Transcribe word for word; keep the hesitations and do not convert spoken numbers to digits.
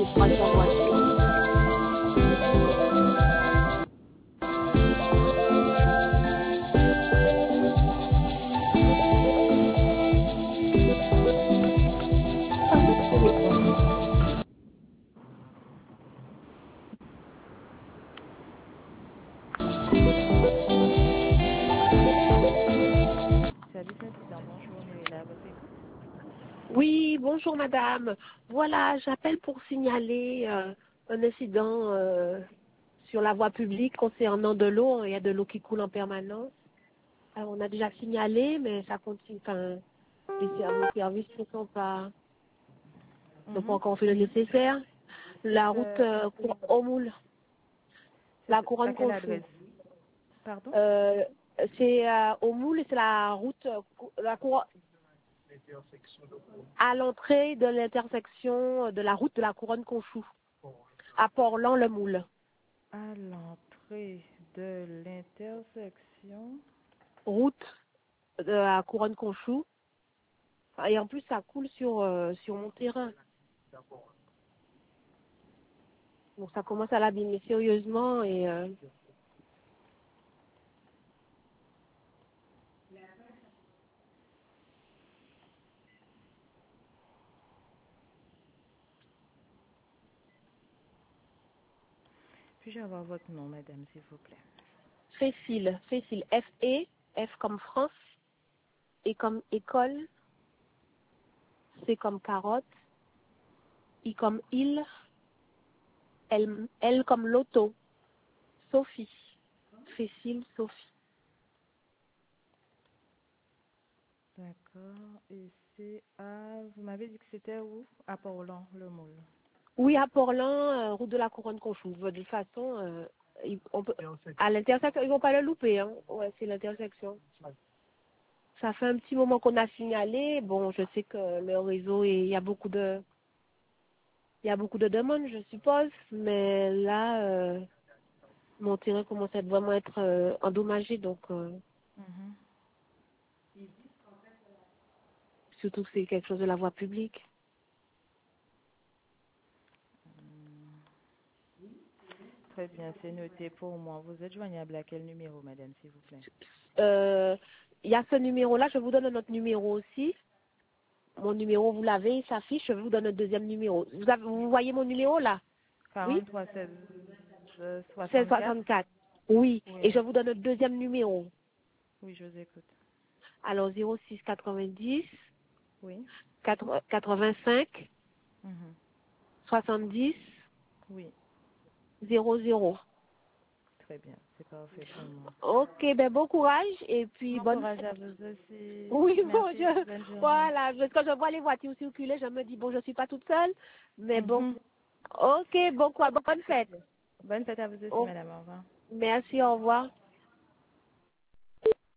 les trois cents voitures. Service incident, bonjour, Noéla, à votre écoute. Oui, bonjour madame. Voilà, j'appelle pour signaler euh, un incident euh, sur la voie publique concernant de l'eau. Il y a de l'eau qui coule en permanence. Alors, on a déjà signalé, mais ça continue. Enfin, les ser- les services ne sont pas, n'ont pas Mhm. encore fait le nécessaire. La C'est route euh, euh, cour- au moule, c'est la de- à couronne quelle Conchou. adresse? Pardon? Euh, c'est euh, au moule et c'est la route, euh, cou- la cour- à l'entrée de l'intersection de la route de la couronne Conchou, à Port-Lan-le-Moule. À l'entrée de l'intersection. Route de la couronne Conchou. Et en plus, ça coule sur, euh, sur mon terrain. Donc ça commence à l'abîmer sérieusement et euh, Puis-je avoir votre nom, madame, s'il vous plaît? Fécile, Fécile, F-E, F comme France, E comme école, C comme carotte, I comme île, L, L comme loto, Sophie, Fécile, Sophie. D'accord. Et c'est à... Vous m'avez dit que c'était où? À Port-Lan, le moule. Oui, à Port-Lan, euh, route de la couronne Conchou. De toute façon, euh, il- on peut, à l'intersection, ils vont pas le louper. Hein. Ouais, c'est l'intersection. Ça fait un petit moment qu'on a signalé. Bon, je sais que le réseau, est- il y a beaucoup de, il y a beaucoup de demandes, je suppose, mais là, euh, mon terrain commence à être vraiment être euh, endommagé, donc euh, Mhm. surtout que c'est quelque chose de la voie publique. Très bien, c'est noté pour moi. Vous êtes joignable à quel numéro, madame, s'il vous plaît? Euh, Il y a ce numéro-là, je vous donne un autre numéro aussi. Mon numéro, vous l'avez, il s'affiche, je vous donne un deuxième numéro. Vous, avez, vous voyez mon numéro là? Oui, quarante-trois seize c'est soixante-quatre. soixante-quatre. Oui, Oui, et je vous donne un deuxième numéro. oui, je vous écoute. Alors zéro six quatre-vingt-dix, Oui. quatre-vingt-cinq, Mhm. soixante-dix, Oui, zéro zéro. très bien, c'est parfait pour moi. Ok, ben bon courage et puis Bon bonne courage fête. à vous aussi. Oui, bon, Merci, je, bonne journée. voilà, parce que quand je vois les voitures circuler, je me dis, bon, je suis pas toute seule, mais bon. Mhm. Ok, bon quoi, bonne fête. Bonne fête à vous aussi, Oh, madame. Au revoir. merci, au revoir.